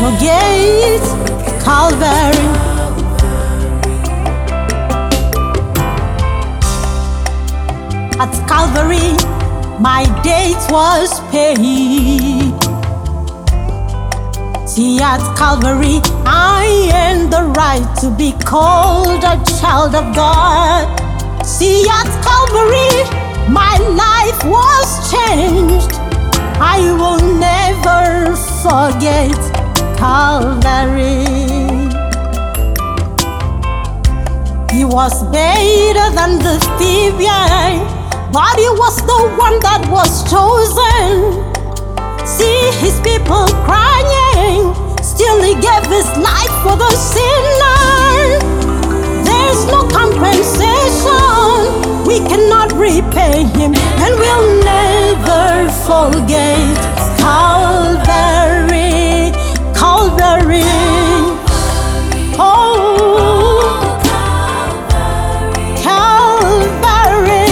forget Calvary. At Calvary, my debt was paid. See, at Calvary, I earned the right to be called a child of God. See, at Calvary, my life was changed. I will never forget Calvary. He was better than the thief, yeah, but he was the one that was chosen. See his people crying, still he gave his life for the sinner. There's no compensation, we cannot repay him, and we'll never forget Calvary, Calvary. Oh, Calvary.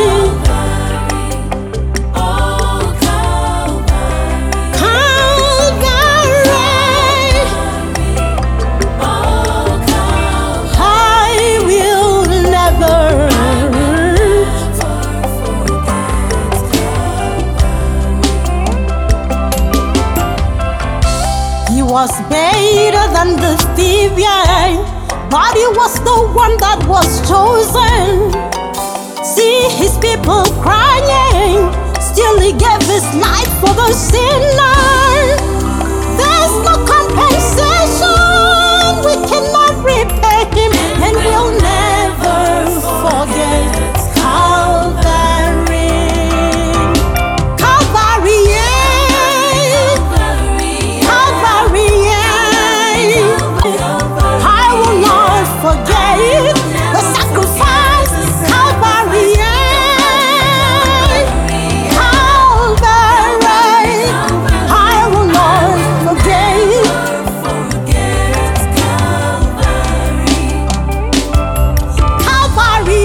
Was better than the thief, yeah, but he was the one that was chosen. See his people crying, still he gave his life for the sinner. There's no compensation, we cannot repay him, and we'll never forget Calvary. Calvary, forget the sacrifice, Calvary, Calvary. I will not forget Calvary, Calvary,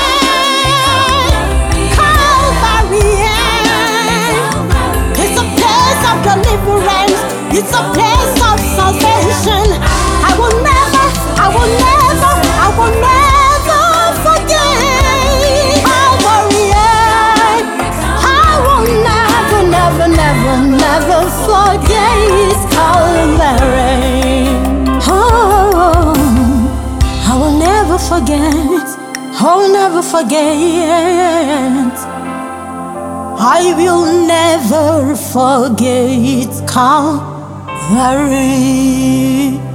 Calvary. It's a place of deliverance, it's a place of salvation. I will never forget Calvary. I will never forget Calvary. Oh, I will never forget. I will never forget. I will never forget Calvary.